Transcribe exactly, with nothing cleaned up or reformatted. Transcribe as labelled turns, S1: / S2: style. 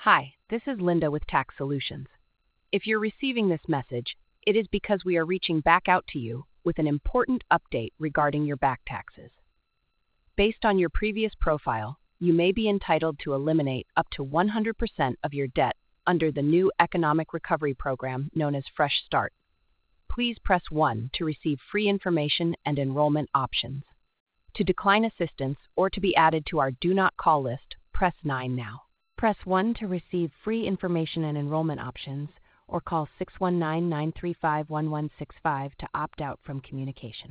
S1: Hi, this is Linda with Tax Solutions. If you're receiving this message, it is because we are reaching back out to you with an important update regarding your back taxes. Based on your previous profile, you may be entitled to eliminate up to one hundred percent of your debt under the new economic recovery program known as Fresh Start. Please press one to receive free information and enrollment options. To decline assistance or to be added to our Do Not Call list, press nine now. Press one to receive free information and enrollment options, or call six one nine, nine three five, one one six five to opt out from communication.